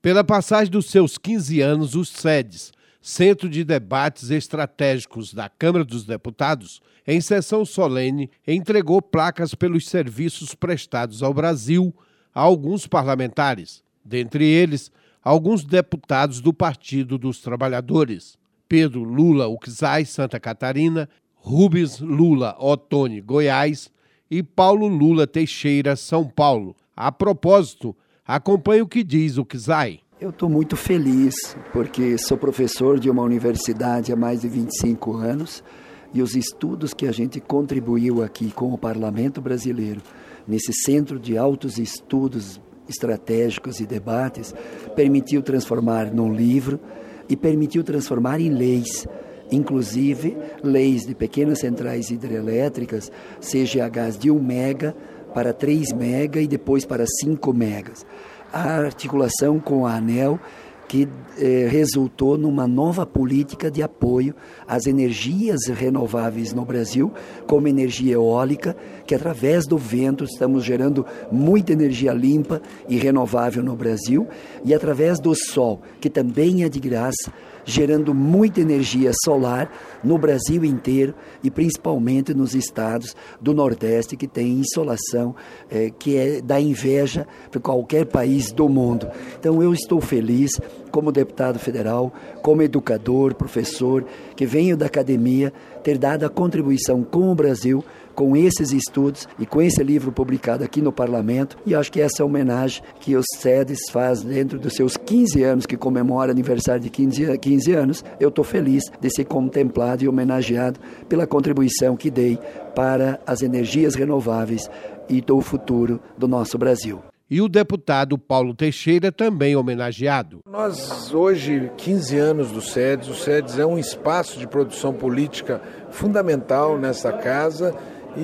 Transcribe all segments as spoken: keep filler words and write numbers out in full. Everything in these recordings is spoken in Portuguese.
Pela passagem dos seus quinze anos, o SEDES, Centro de Debates Estratégicos da Câmara dos Deputados, em sessão solene, entregou placas pelos serviços prestados ao Brasil a alguns parlamentares, dentre eles, alguns deputados do Partido dos Trabalhadores. Pedro Lula Uczai, Santa Catarina, Rubens Lula Ottoni, Goiás e Paulo Lula Teixeira, São Paulo. A propósito, acompanhe o que diz o Uczai. Eu estou muito feliz porque sou professor de uma universidade há mais de vinte e cinco anos e os estudos que a gente contribuiu aqui com o Parlamento Brasileiro, nesse centro de altos estudos estratégicos e debates, permitiu transformar num livro e permitiu transformar em leis, inclusive leis de pequenas centrais hidrelétricas, C G Hs de um mega para três mega e depois para cinco megas. A articulação com a ANEEL, que eh, resultou numa nova política de apoio às energias renováveis no Brasil, como energia eólica, que através do vento estamos gerando muita energia limpa e renovável no Brasil, e através do sol, que também é de graça, gerando muita energia solar no Brasil inteiro e principalmente nos estados do Nordeste, que tem insolação, eh, que é da inveja para qualquer país do mundo. Então eu estou feliz como deputado federal, como educador, professor, que venho da academia, ter dado a contribuição com o Brasil, com esses estudos e com esse livro publicado aqui no Parlamento, e acho que essa homenagem que o SEDES faz dentro dos seus quinze anos, que comemora aniversário de quinze anos, eu estou feliz de ser contemplado e homenageado pela contribuição que dei para as energias renováveis e do futuro do nosso Brasil. E o deputado Paulo Teixeira também homenageado. Nós hoje, quinze anos do SEDES, o SEDES é um espaço de produção política fundamental nessa casa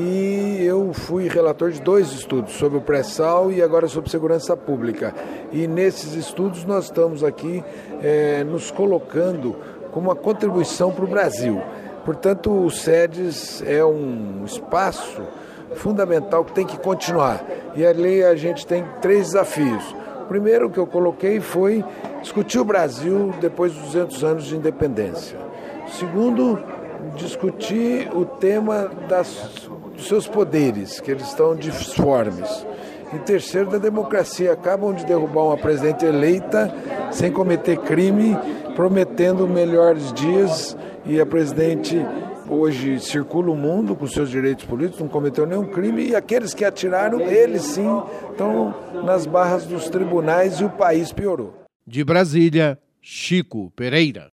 e eu fui relator de dois estudos, sobre o pré-sal e agora sobre segurança pública. E nesses estudos nós estamos aqui é, nos colocando como uma contribuição para o Brasil. Portanto, o SEDES é um espaço fundamental que tem que continuar. E ali a gente tem três desafios. O primeiro que eu coloquei foi discutir o Brasil depois dos duzentos anos de independência. O segundo, discutir o tema das, dos seus poderes, que eles estão disformes. E terceiro, da democracia. Acabam de derrubar uma presidente eleita sem cometer crime, prometendo melhores dias, e a presidente hoje circula o mundo com seus direitos políticos, não cometeu nenhum crime, e aqueles que atiraram, eles sim, estão nas barras dos tribunais e o país piorou. De Brasília, Chico Pereira.